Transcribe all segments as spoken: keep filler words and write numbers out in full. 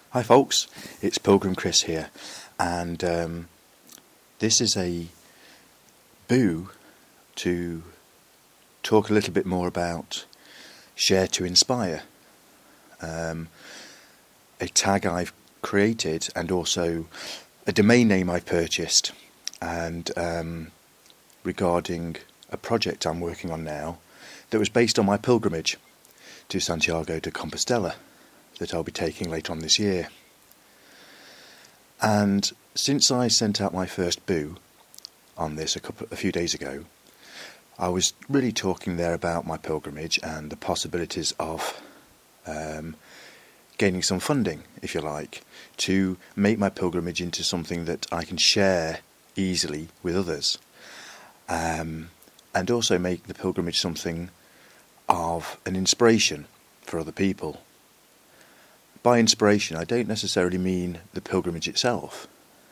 Hi folks, it's Pilgrim Chris here, and um, this is a boo to talk a little bit more about Share to Inspire, um, a tag I've created and also a domain name I purchased, and um, regarding a project I'm working on now that was based on my pilgrimage to Santiago de Compostela that I'll be taking later on this year. And since I sent out my first boo on this a couple a few days ago, I was really talking there about my pilgrimage and the possibilities of um, gaining some funding, if you like, to make my pilgrimage into something that I can share easily with others, um, and also make the pilgrimage something of an inspiration for other people. By inspiration, I don't necessarily mean the pilgrimage itself.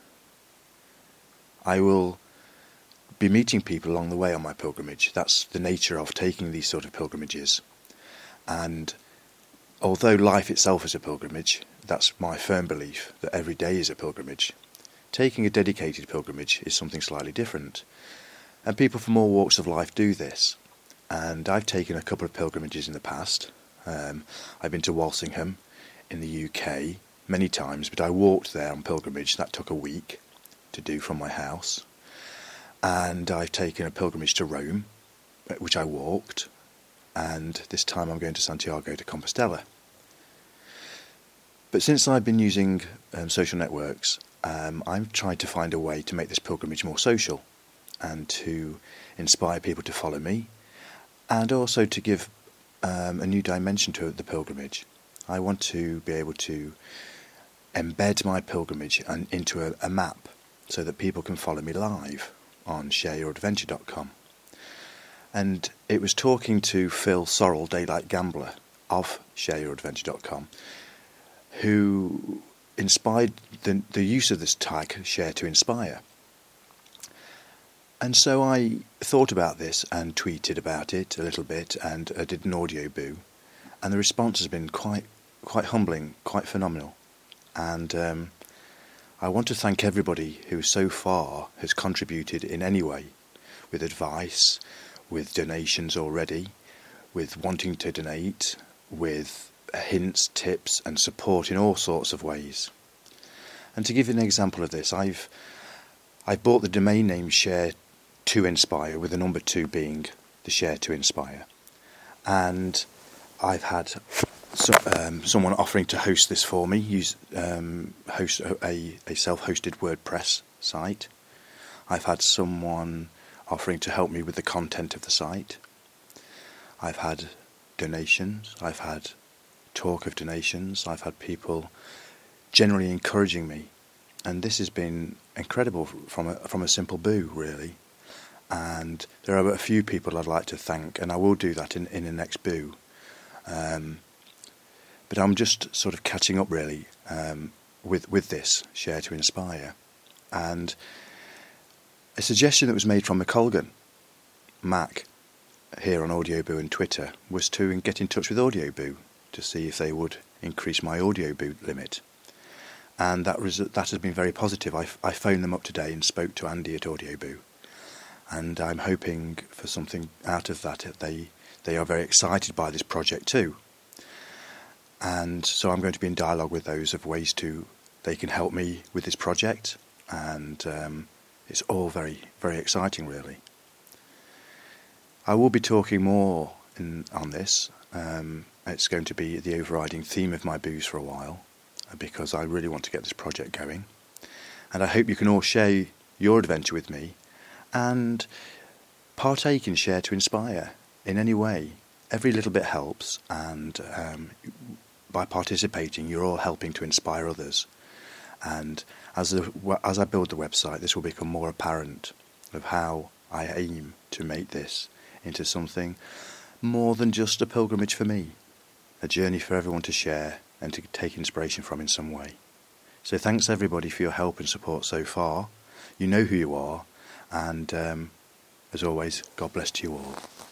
I will be meeting people along the way on my pilgrimage. That's the nature of taking these sort of pilgrimages. And although life itself is a pilgrimage, that's my firm belief that every day is a pilgrimage. Taking a dedicated pilgrimage is something slightly different. And people from all walks of life do this. And I've taken a couple of pilgrimages in the past. Um, I've been to Walsingham in the U K many times, but I walked there on pilgrimage. That took a week to do from my house. And I've taken a pilgrimage to Rome, which I walked, and this time I'm going to Santiago de Compostela. But since I've been using um, social networks, um, I've tried to find a way to make this pilgrimage more social and to inspire people to follow me, and also to give um, a new dimension to the pilgrimage. I want to be able to embed my pilgrimage and into a, a map so that people can follow me live on share your adventure dot com. And it was talking to Phil Sorrell, Daylight Gambler, of share your adventure dot com, who inspired the, the use of this tag, Share to Inspire. And so I thought about this and tweeted about it a little bit, and I did an audio boo, and the response has been quite quite humbling, quite phenomenal. And um, I want to thank everybody who so far has contributed in any way, with advice, with donations already, with wanting to donate, with hints, tips and support in all sorts of ways. And to give you an example of this, I've I've bought the domain name Share to Inspire, with the number two being the Share to Inspire. And I've had So, um, someone offering to host this for me, use um, host a, a self-hosted WordPress site. I've had someone offering to help me with the content of the site. I've had donations. I've had talk of donations. I've had people generally encouraging me, and this has been incredible from a, from a simple boo, really. And there are a few people I'd like to thank, and I will do that in, in the next boo. Um, But I'm just sort of catching up really um, with with this Share to Inspire, and a suggestion that was made from McColgan, Mac, here on Audioboo and Twitter, was to get in touch with Audioboo to see if they would increase my Audioboo limit, and that was that has been very positive. I, I phoned them up today and spoke to Andy at Audioboo, and I'm hoping for something out of that. They they are very excited by this project too. And so I'm going to be in dialogue with those of ways to they can help me with this project, and um, it's all very, very exciting, really. I will be talking more in, on this. Um, it's going to be the overriding theme of my boos for a while, because I really want to get this project going. And I hope you can all share your adventure with me and partake in Share to Inspire in any way. Every little bit helps, and um, by participating, you're all helping to inspire others. And as the, as I build the website, this will become more apparent of how I aim to make this into something more than just a pilgrimage for me, a journey for everyone to share and to take inspiration from in some way. So thanks everybody for your help and support so far. You know who you are, and um, as always, God bless to you all.